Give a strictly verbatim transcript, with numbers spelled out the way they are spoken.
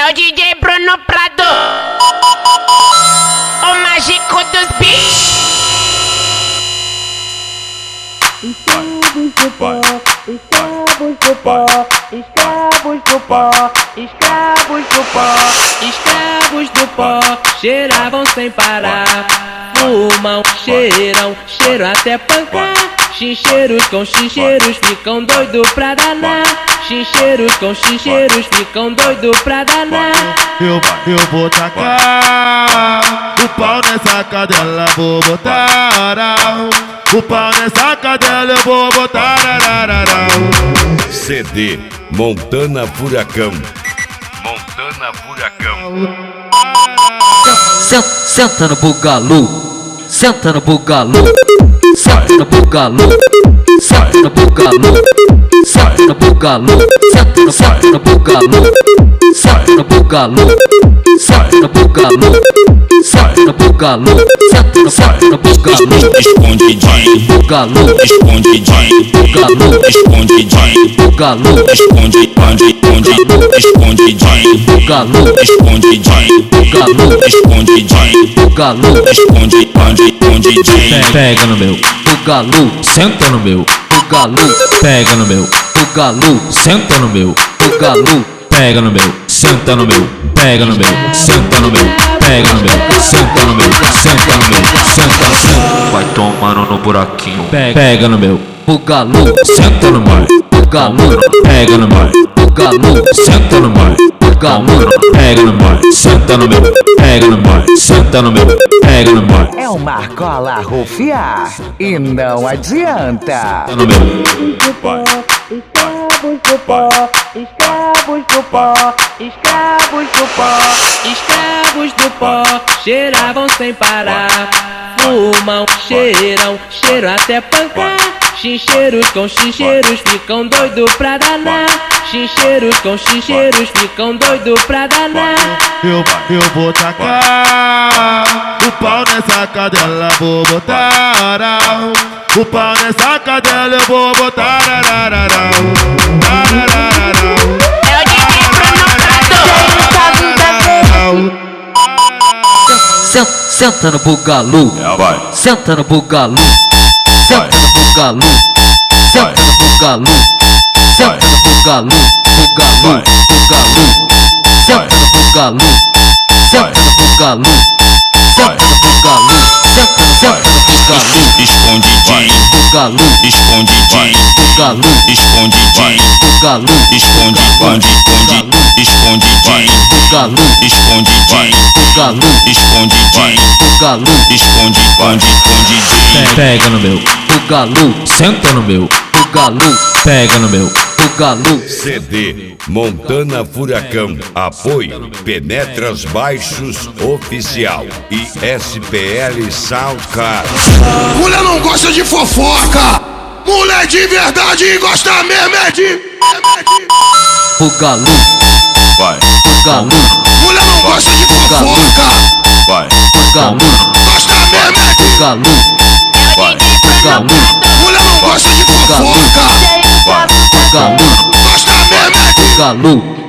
É o D J Bruno Prado, o mágico dos beats. Escravos do pó, escravos do pó, escravos do pó, escravos do pó, Escravos do pó, cheiravam sem parar. Fumam, cheiram, cheiram até pancar. Chincheiros com chincheiros ficam doido pra danar. Chincheiros com chincheiros ficam doido pra danar. Eu, eu vou tacar o pau nessa cadela, vou botar o pau nessa cadela, eu vou botar. C D Montana Furacão. Montana Furacão. Senta, senta no bugalu, senta no bugalu, senta no bugalu, senta no bugalu, senta no bugalu, senta no, senta no bugalu, senta no bugalu, senta no bugalu, senta no bugalu, senta no, senta no bugalu, Escondidinho, bugalu, escondidinho, bugalu, escondidinho, bugalu, esconde, onde, onde, escondidinho, bugalu, escondidinho, bugalu, escondidinho, bugalu, esconde, onde, onde, Pega no meu, bugalu, senta no meu, bugalu, pega no meu, bugalu, senta no meu, bugalu, pega no meu, senta no meu, pega no meu, senta no meu, pega no meu, senta no meu, senta no meu, senta no meu, Vai tomando no buraquinho. pega, pega no meu, bugalu, senta no meu, bugalu, pega no meu, bugalu, senta no meu, bugalu, pega no meu, senta no meu, pega no meu, senta no meu, pega no meu, É uma cola rufiar e não adianta. no meu. escravos do pó, escravos do pó, escravos do pó, Escravos do pó, cheiravam sem parar. Fumam, cheiram, cheiram até pancar. Chincheiros com chincheiros ficam doido pra danar. Chincheiros com chincheiros ficam doido pra danar. Eu, eu vou tacar o pau nessa cadela, vou botar o pau nessa cadela, eu vou botar. É o D J Bruno Prado. Senta, senta no bugalu, Vai. senta no bugalu, senta no bugalu, senta no bugalu, senta no bugalu, bugalu, bugalu, senta no bugalu, senta no bugalu, senta no bugalu, senta no, senta no bugalu, escondidinho, bugalu, escondidinho, bugalu, escondidinho, bugalu, esconde, onde, onde, escondidinho, bugalu, escondidinho, bugalu, escondidinho, bugalu, esconde, onde, onde, Pega no meu, bugalu, senta no meu, bugalu, pega no meu, bugalu. C D Montana Furacão. Apoio Penetras Baixos Oficial e S P L Soundcard. Mulher não gosta de fofoca. Mulher de verdade gosta mesmo é de... Bugalu, Vai, bugalu, Mulher não gosta de fofoca. vai, bugalu, Gosta mesmo é de... bugalu, vai, bugalu, Mulher não gosta de fofoca. vai. bugalu, Gosta mesmo é de... bugalu.